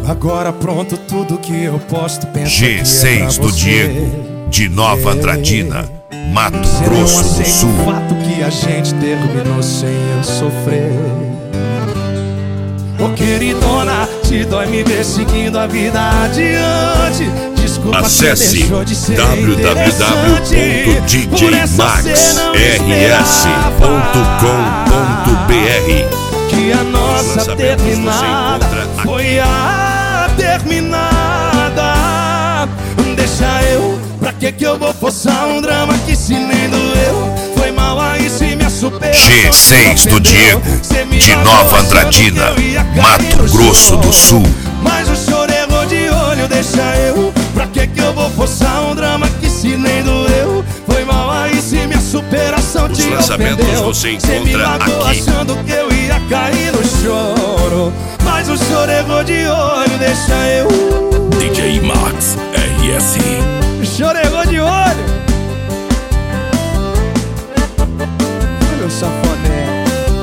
Agora pronto, tudo que eu posto penso G6 do Diego, de Nova Andradina, Mato Grosso do Sul. O fato que a gente terminou sem eu sofrer. Ô queridona, te dói me ver seguindo a vida adiante. Desculpa, acesse www.djmaxrs.com.br que a nossa terminada foi a terminada. Deixa eu, pra que eu vou forçar um drama que se nem doeu? Foi mal aí se me superou. G6 do Diego, de Nova Andradina, Mato Grosso do Sul. Mas o choro errou de olho, deixa eu, pra que eu vou forçar um drama que se nem doeu? Foi mal aí se minha superação te ofendeu. Você me encontra matou aqui. achando que eu ia cair no choro. Mas o choro errou de olho, deixa eu. DJ Max RS. O choro errou de olho. Meu safoné.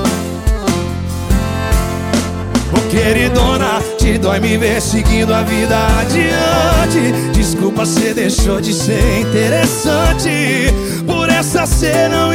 Ô queridona, te dói me ver seguindo a vida adiante. Desculpa, cê deixou de ser interessante. Por essa cê não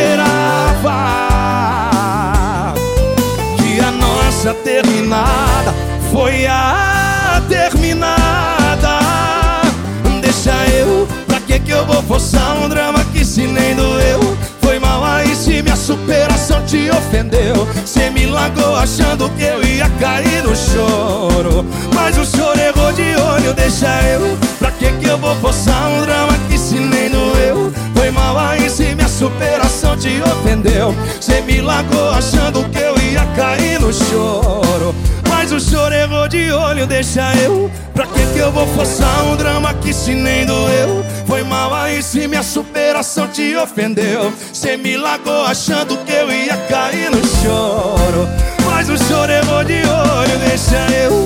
esperava que a nossa terminada foi a terminada. Deixa eu, pra que eu vou forçar um drama que se nem doeu? Foi mal aí se minha superação te ofendeu. Cê me largou achando que eu ia cair no choro. Mas o choro errou de olho, deixa eu, pra que eu vou forçar um drama que se nem doeu? Foi mal aí se minha superação te ofendeu. Cê me largou achando que eu ia cair no choro. Mas o choro errou de olho, deixa eu, pra que eu vou forçar um drama que se nem doeu? Foi mal aí se minha superação te ofendeu. Cê me largou achando que eu ia cair no choro. Mas o choro errou de olho, deixa eu.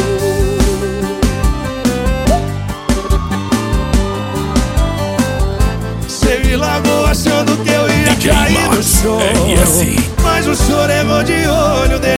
Cê me largou achando que eu ia cair no choro. Mas o choro errou de olho,